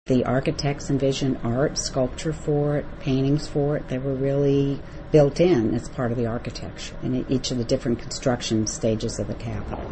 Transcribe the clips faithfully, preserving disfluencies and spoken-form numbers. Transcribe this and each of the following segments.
The architects envisioned art, sculpture for it, paintings for it. They were really built in as part of the architecture in each of the different construction stages of the Capitol.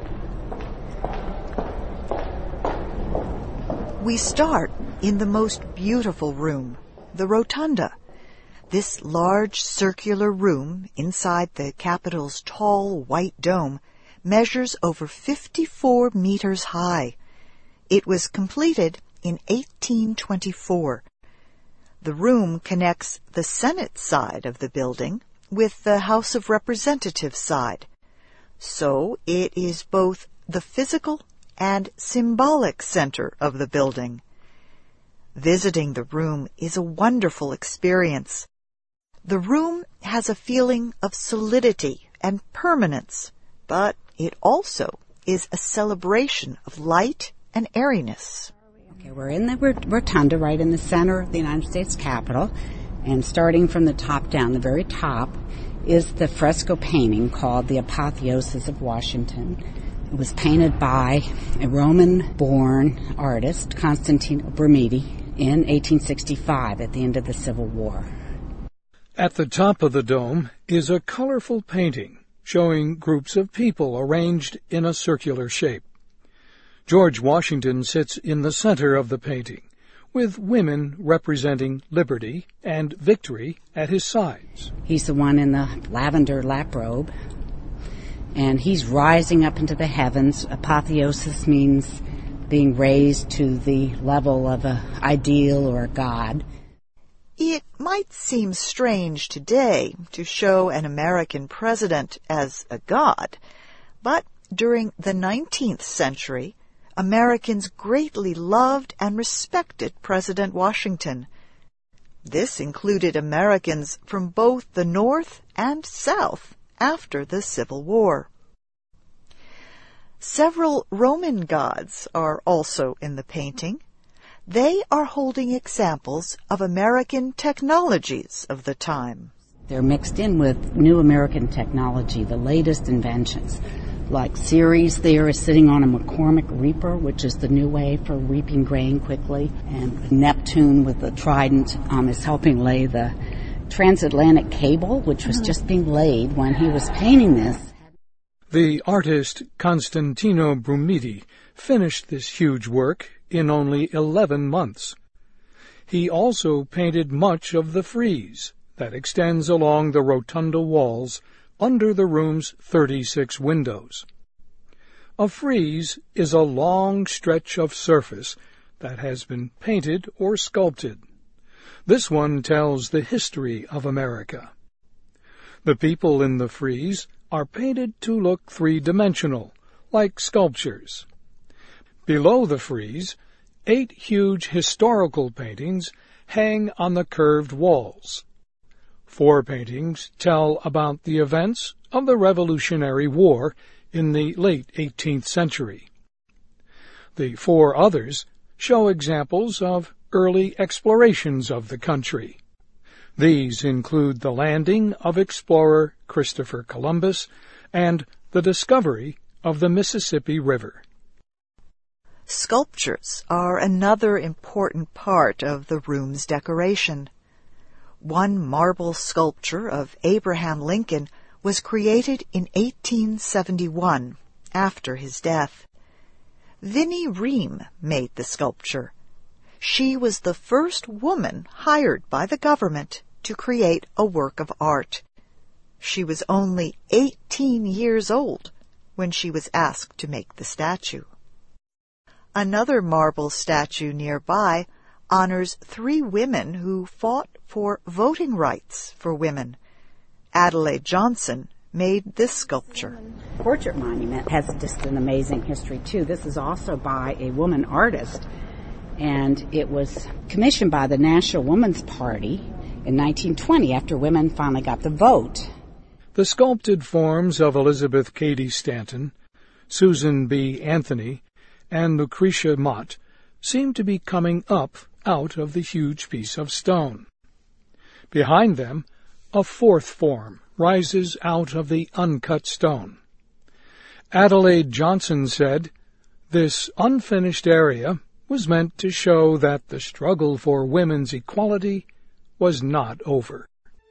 We start in the most beautiful room, the Rotunda. This large circular room inside the Capitol's tall white dome measures over fifty-four meters high. It was completed in eighteen twenty-four. The room connects the Senate side of the building with the House of Representatives side. So it is both the physical and symbolic center of the building. Visiting the room is a wonderful experience. The room has a feeling of solidity and permanence, but it also is a celebration of light and airiness. Okay, we're in the Rotunda, right in the center of the United States Capitol, and starting from the top down, the very top, is the fresco painting called The Apotheosis of Washington. It was painted by a Roman-born artist, Constantino Brumidi, in eighteen sixty-five at the end of the Civil War. At the top of the dome is a colorful painting showing groups of people arranged in a circular shape. George Washington sits in the center of the painting, with women representing liberty and victory at his sides. He's the one in the lavender lap robe, and he's rising up into the heavens. Apotheosis means being raised to the level of an ideal or a god. It might seem strange today to show an American president as a god, but during the nineteenth century, Americans greatly loved and respected President Washington. This included Americans from both the North and South after the Civil War. Several Roman gods are also in the painting. They are holding examples of American technologies of the time. They're mixed in with new American technology, the latest inventions. Like Ceres there is sitting on a McCormick reaper, which is the new way for reaping grain quickly. And Neptune with the trident um, is helping lay the transatlantic cable, which was just being laid when he was painting this. The artist Constantino Brumidi finished this huge work in only eleven months. He also painted much of the frieze that extends along the rotunda walls under the room's thirty-six windows. A frieze is a long stretch of surface that has been painted or sculpted. This one tells the history of America. The people in the frieze are painted to look three-dimensional, like sculptures. Below the frieze, eight huge historical paintings hang on the curved walls. Four paintings tell about the events of the Revolutionary War in the late eighteenth century. The four others show examples of early explorations of the country. These include the landing of explorer Christopher Columbus and the discovery of the Mississippi River. Sculptures are another important part of the room's decoration. One marble sculpture of Abraham Lincoln was created in eighteen seventy-one, after his death. Vinnie Ream made the sculpture. She was the first woman hired by the government to create a work of art. She was only eighteen years old when she was asked to make the statue. Another marble statue nearby honors three women who fought for voting rights for women. Adelaide Johnson made this sculpture. Portrait monument has just an amazing history, too. This is also by a woman artist, and it was commissioned by the National Woman's Party in nineteen twenty after women finally got the vote. The sculpted forms of Elizabeth Cady Stanton, Susan B. Anthony, and Lucretia Mott seem to be coming up out of the huge piece of stone. Behind them, a fourth form rises out of the uncut stone. Adelaide Johnson said, "This unfinished area was meant to show that the struggle for women's equality was not over.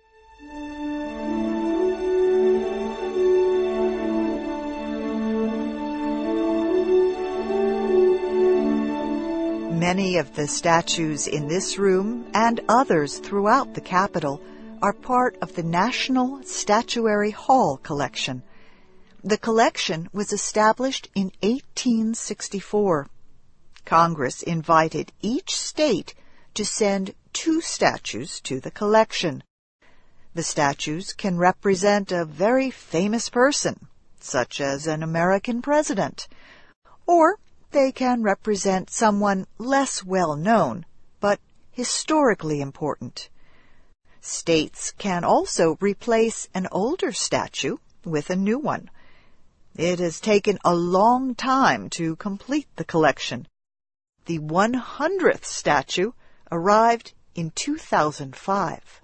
Many of the statues in this room and others throughout the Capitol are part of the National Statuary Hall collection. The collection was established in eighteen sixty-four. Congress invited each state to send two statues to the collection. The statues can represent a very famous person, such as an American president, or they can represent someone less well known, but historically important. States can also replace an older statue with a new one. It has taken a long time to complete the collection. The one hundredth statue arrived in two thousand five.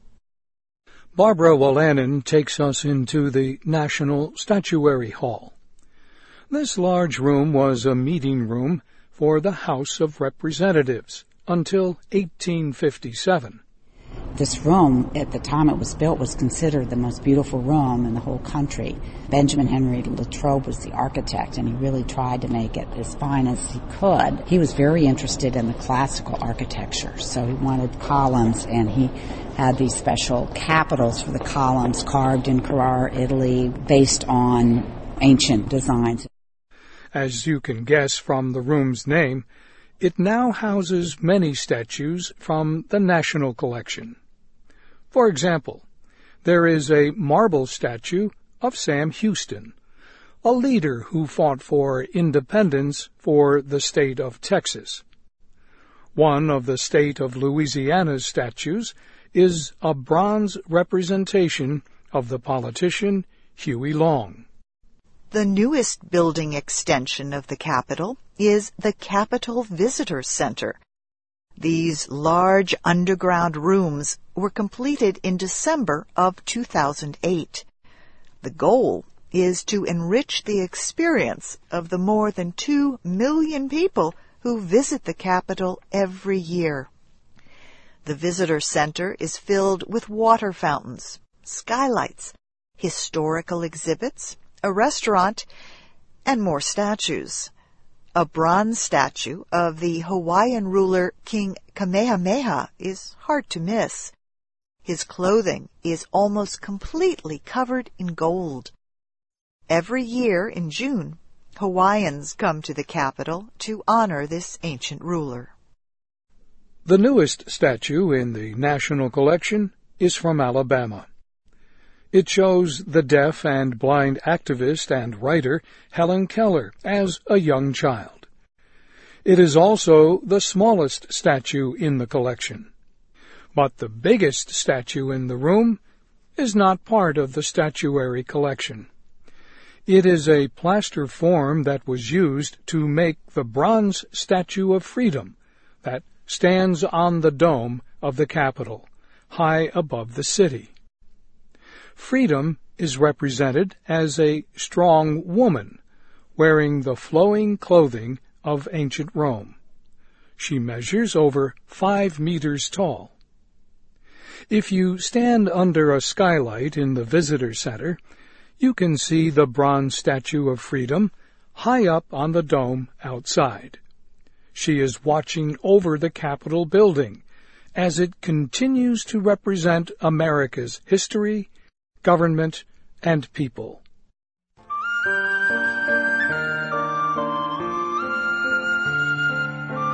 Barbara Wolanin takes us into the National Statuary Hall. This large room was a meeting room for the House of Representatives until eighteen fifty-seven. This room, at the time it was built, was considered the most beautiful room in the whole country. Benjamin Henry Latrobe was the architect, and he really tried to make it as fine as he could. He was very interested in the classical architecture, so he wanted columns, and he had these special capitals for the columns carved in Carrara, Italy, based on ancient designs. As you can guess from the room's name, it now houses many statues from the National Collection. For example, there is a marble statue of Sam Houston, a leader who fought for independence for the state of Texas. One of the state of Louisiana's statues is a bronze representation of the politician Huey Long. The newest building extension of the Capitol is the Capitol Visitor Center. These large underground rooms were completed in December of two thousand eight. The goal is to enrich the experience of the more than two million people who visit the Capitol every year. The Visitor Center is filled with water fountains, skylights, historical exhibits, a restaurant, and more statues. A bronze statue of the Hawaiian ruler King Kamehameha is hard to miss. His clothing is almost completely covered in gold. Every year in June, Hawaiians come to the Capitol to honor this ancient ruler. The newest statue in the National Collection is from Alabama. It shows the deaf and blind activist and writer Helen Keller as a young child. It is also the smallest statue in the collection. But the biggest statue in the room is not part of the statuary collection. It is a plaster form that was used to make the bronze Statue of Freedom that stands on the dome of the Capitol, high above the city. Freedom is represented as a strong woman, wearing the flowing clothing of ancient Rome. She measures over five meters tall. If you stand under a skylight in the visitor center, you can see the bronze Statue of Freedom high up on the dome outside. She is watching over the Capitol building as it continues to represent America's history, government, and people.